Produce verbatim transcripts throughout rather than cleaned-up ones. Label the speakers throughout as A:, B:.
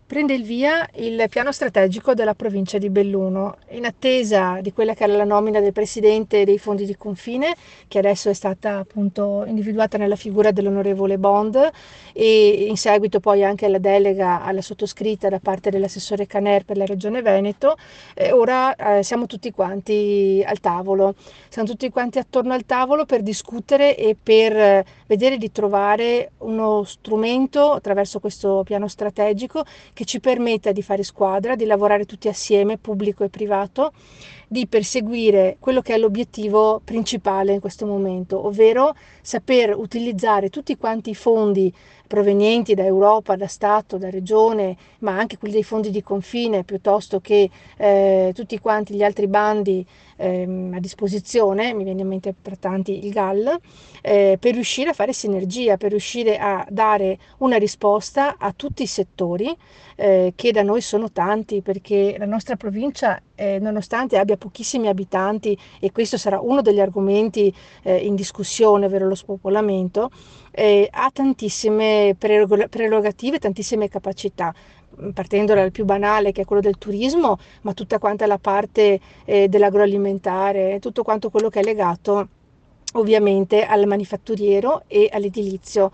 A: prende il via il piano strategico della provincia di Belluno, in attesa di quella che era la nomina del presidente dei fondi di confine, che adesso è stata appunto individuata nella figura dell'onorevole Bond, e in seguito poi anche alla delega alla sottoscritta da parte dell'assessore Caner per la regione Veneto. E ora eh, siamo tutti quanti al tavolo, siamo tutti quanti attorno al tavolo per discutere e per eh, vedere di trovare uno strumento attraverso questo piano strategico che ci permetta di fare squadra, di lavorare tutti assieme, pubblico e privato, di perseguire quello che è l'obiettivo principale in questo momento, ovvero saper utilizzare tutti quanti i fondi provenienti da Europa, da Stato, da Regione, ma anche quelli dei fondi di confine, piuttosto che eh, tutti quanti gli altri bandi ehm, a disposizione, mi viene in mente per tanti il G A L, eh, per riuscire a fare sinergia, per riuscire a dare una risposta a tutti i settori, eh, che da noi sono tanti, perché la nostra provincia, eh, nonostante abbia pochissimi abitanti, e questo sarà uno degli argomenti eh, in discussione, ovvero lo spopolamento, eh, ha tantissime prerogative, tantissime capacità, partendo dal più banale che è quello del turismo, ma tutta quanta la parte eh, dell'agroalimentare, tutto quanto quello che è legato ovviamente al manifatturiero e all'edilizio.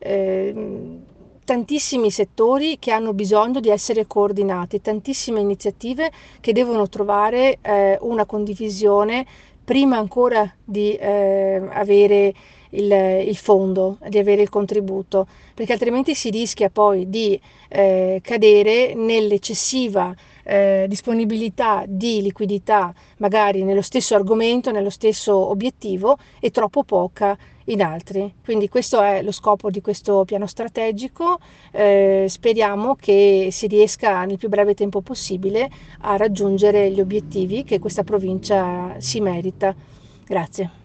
A: Eh, tantissimi settori che hanno bisogno di essere coordinati, tantissime iniziative che devono trovare eh, una condivisione prima ancora di eh, avere il, il fondo, di avere il contributo, perché altrimenti si rischia poi di eh, cadere nell'eccessiva eh, disponibilità di liquidità, magari nello stesso argomento, nello stesso obiettivo, e troppo poca in altri. Quindi questo è lo scopo di questo piano strategico. Eh, speriamo che si riesca nel più breve tempo possibile a raggiungere gli obiettivi che questa provincia si merita. Grazie.